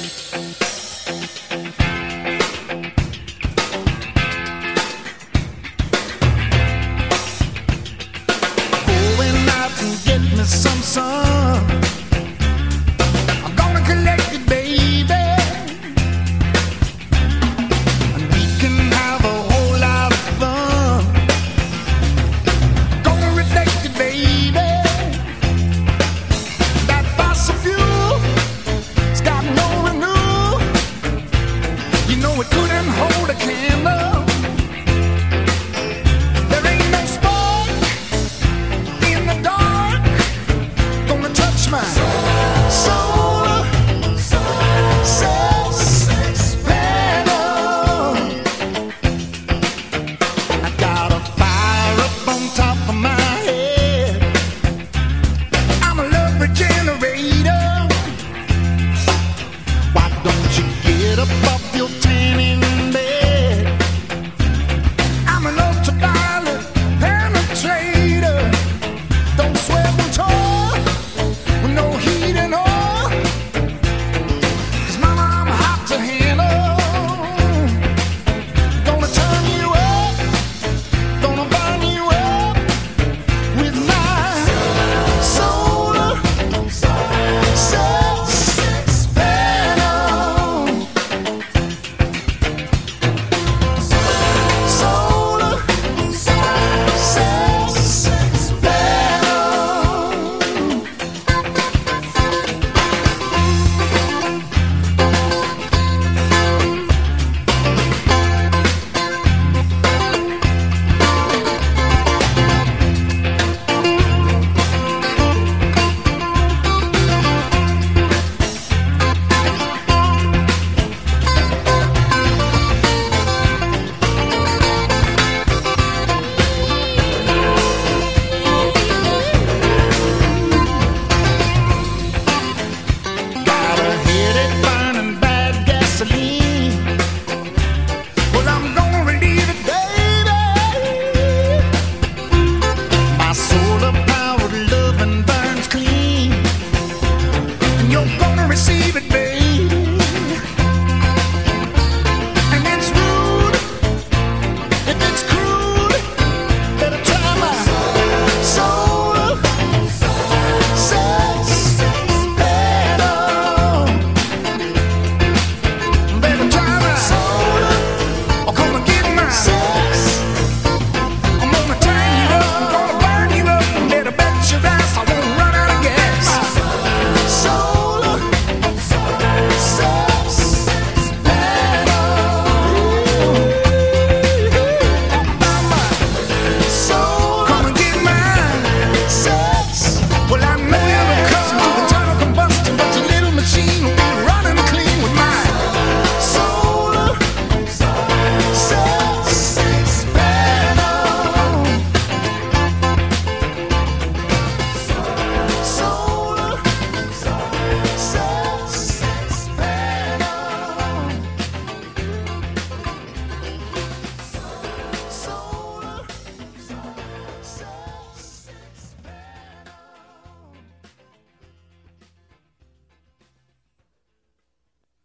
Going out and get me some sun. I'm gonna collect it, baby, and we can have a whole lot of fun. Gonna reflect it, baby. That fossil fuel, it's got no renewal. You know it couldn't hold a candle. There ain't no spark in the dark gonna touch my solar panel. I got a fire up on top of my head. I'm a love regenerator. Why don't you get up off your tanning bed? I'm an ultraviolet penetrator. Don't sweat and toil with no heat and oil. 'Cause mama, I'm hot to handle. Gonna turn you up, gonna burn you up with my solar panel. Solar panel. Got a headache burning bad gasoline. Well, I'm gonna relieve it, baby. My solar powered loving burns clean, and you're gonna receive it, baby.